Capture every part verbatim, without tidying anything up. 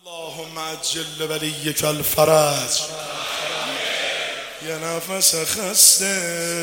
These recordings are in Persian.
اللهم عجل ولیک الفرج. یه نفس خسته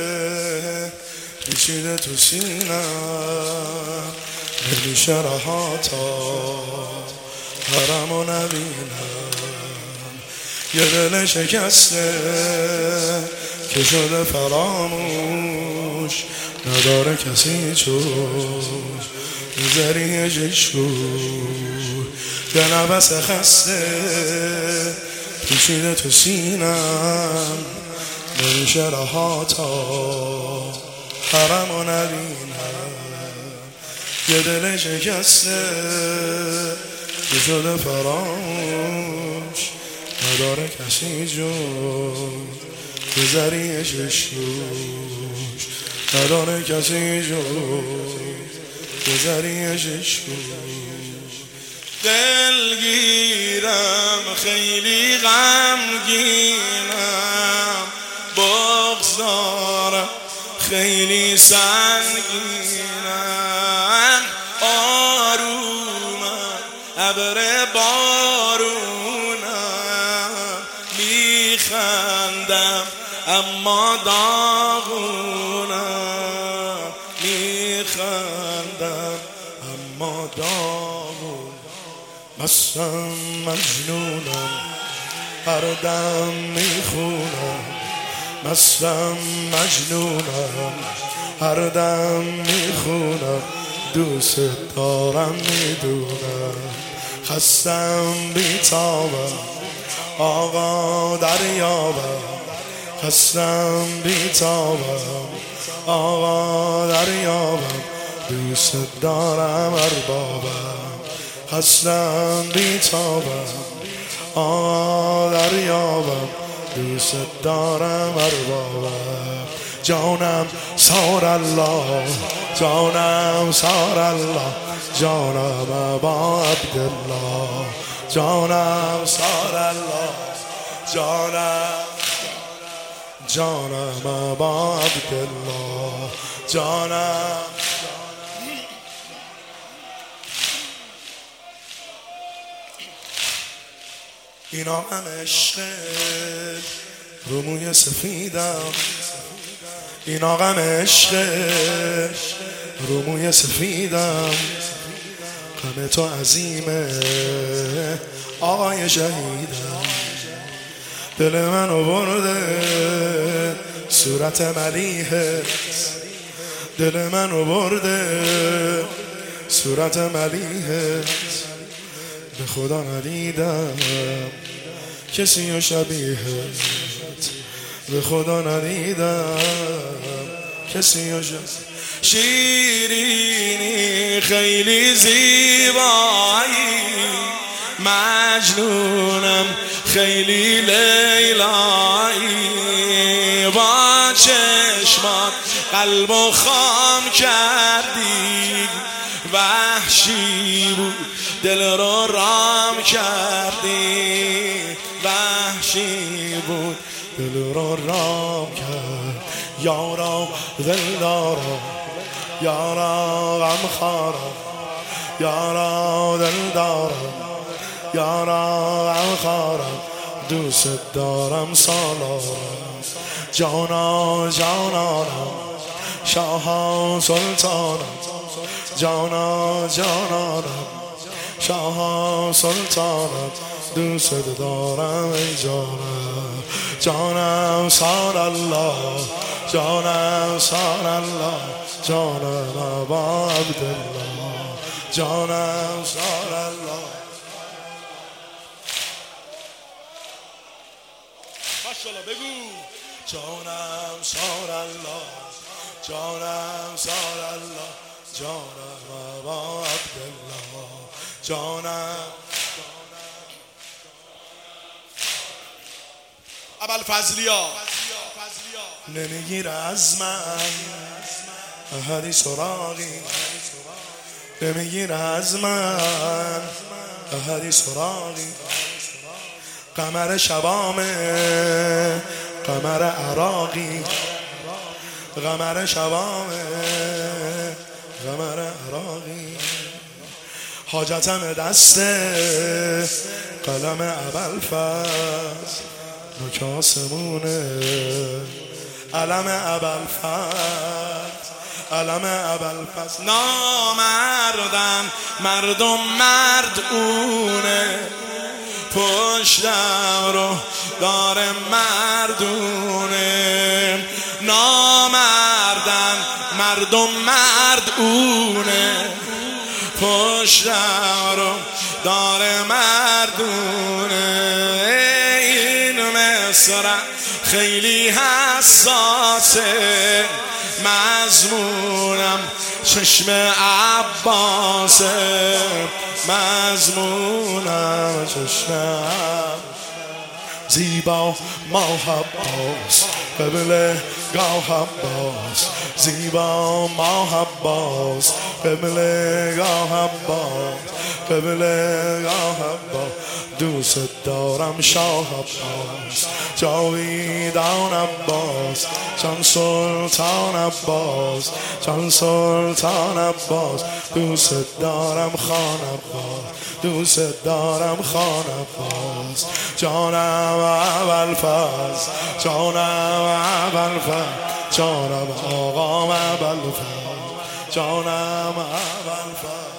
کشیده تو سینم، نمیشه رهاتا حرمو نبینم. یه دل شکسته که شده فراموش، نداره کسی چوش میذاری جشور. یه نفس خسته کشیده تو سینم، نمیشه رهاتا حرمو نبینم. یه دل شکسته که شده فراموش، نداره کسی جز بذاری ششوش. نداره کسی جز بذاری ششوش. دلگیرم خیلی غمگینم، بغضارم خیلی سنگینم. آرومم ابر بارونم، میخندم اما داغونم. میخندم اما داغونم. مستم مجنونم هر دم میخونم. مستم مجنونم هر دم میخونم. دوست دارم میدونم. خستم بیتابم آقا دریابم. خستم بیتابم آقا دریابم. دوست دارم اربابم. خستم بیتابم آقا دریابم. دوست دارم اربابم. جانم سار الله، جانم سار الله، جانم ابا عبدالله. جانم سار الله، جانم جانم ابا عبدالله. جانم اینا هم عشق رو موی سفیدم. اینا هم عشق رو موی سفیدم. غم تو عظیمه آقای شهیدم. دل منو برده صورت ملیحت، دل منو برده صورت ملیحت. به خدا ندیدم کسی و شبیهت، به خدا ندیدم کسی و شبیهت. شیرینی خیلی زیبایی، مجنونم خیلی لیلایی. با چشمات قلبو خام کردی، وحشی بود دل رو رام کردی. وحشی بود دل رو رام کرد. یارا دلدارا، یارا غمخوارا، یارا دلدارا، یارا غمخوارا. دوست دارم سالارم، جانا جانانم، شاها سلطانم. جانا جانانم، شاها سلطانم. دوست دارم ای جانم. جانم سار الله، جانم سار الله، جانم ابا عبدالله. جانم سار الله. ماشاءالله بگو. جانم سار الله، جانم سار الله، جانم ابا عبدالله. جانم ابوالفضلیا. نمیگیره از من احدی سراغی، نمیگیره از من احدی سراغی. قمر شبامه قمر عراقی، قمر شبامه قمر عراقی. حاجتم دسته قلم ابوالفضل نوک آسمونه علم ابوالفضل علم ابوالفضل نامردن مردم مرد اونه پشتم رو داره مردونه نامردن مردم مرد اونه پشتم رو داره مردونه این مصر خیلی حساسه مضمونم چشم عباسه مضمونم چشم عباسه زیبا ماه عباس قبل گاه عباس زیبا ماه عباس قبل گاه عباس قبل گاه عباس دوست دارم شاه عباس جاویدان عباس چون سلطان عباس چون سلطان عباس دوست دارم خان عباس دوست دارم خان عباس جانم ابوالفضل جانم ابوالفضل جانم آقام ابوالفضل جانم ابوالفضل